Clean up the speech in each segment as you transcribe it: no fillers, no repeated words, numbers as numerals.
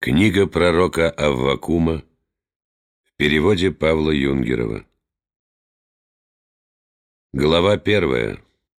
Книга пророка Аввакума в переводе Павла Юнгерова. Глава 1.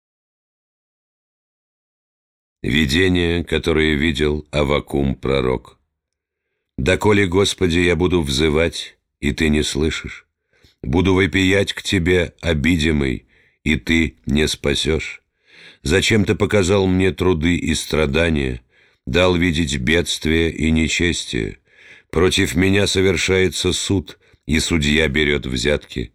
Видение, которое видел Аввакум пророк. «Доколе, Господи, я буду взывать, и Ты не слышишь, буду вопиять к Тебе, обидимый, и Ты не спасешь. Зачем Ты показал мне труды и страдания, дал видеть бедствие и нечестие? Против меня совершается суд, и судья берет взятки.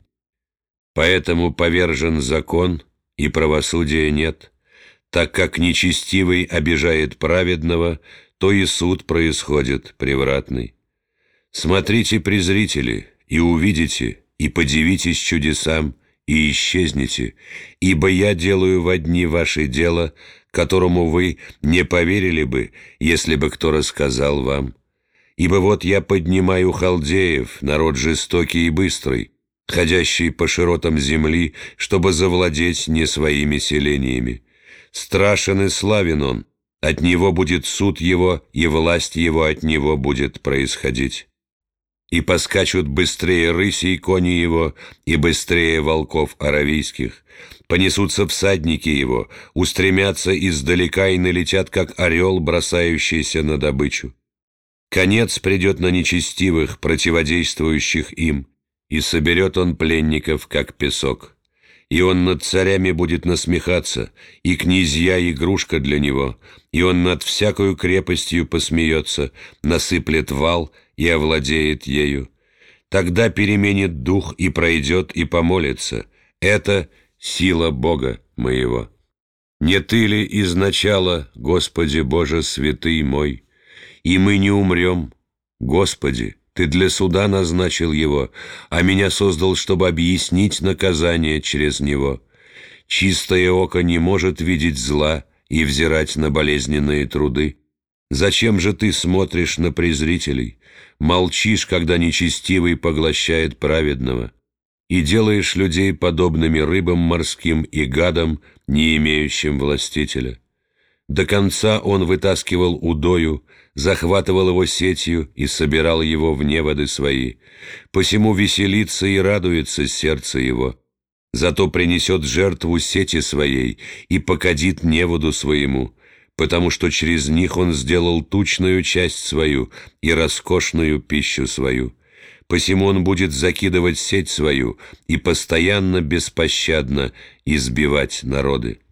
Поэтому повержен закон, и правосудия нет. Так как нечестивый обижает праведного, то и суд происходит превратный. Смотрите, презрители, и увидите, и подивитесь чудесам, и исчезните, ибо я делаю во дни ваши дело, которому вы не поверили бы, если бы кто рассказал вам. Ибо вот я поднимаю халдеев, народ жестокий и быстрый, ходящий по широтам земли, чтобы завладеть не своими селениями. Страшен и славен он, от него будет суд его, и власть его от него будет происходить. И поскачут быстрее рысей кони его, и быстрее волков аравийских. Понесутся всадники его, устремятся издалека и налетят, как орел, бросающийся на добычу. Конец придет на нечестивых, противодействующих им, и соберет он пленников, как песок. И он над царями будет насмехаться, и князья игрушка для него, и он над всякою крепостью посмеется, насыплет вал и овладеет ею. Тогда переменит дух и пройдет и помолится. Это сила Бога моего. Не Ты ли изначала, Господи Боже святый мой? И мы не умрем. Господи, Ты для суда назначил его, а меня создал, чтобы объяснить наказание через него. Чистое око не может видеть зла и взирать на болезненные труды. Зачем же Ты смотришь на презрителей, молчишь, когда нечестивый поглощает праведного, и делаешь людей подобными рыбам морским и гадам, не имеющим властителя? До конца он вытаскивал удою, захватывал его сетью и собирал его в неводы свои. Посему веселится и радуется сердце его. Зато принесет жертву сети своей и покадит неводу своему, потому что через них он сделал тучную часть свою и роскошную пищу свою. Посему он будет закидывать сеть свою и постоянно беспощадно избивать народы.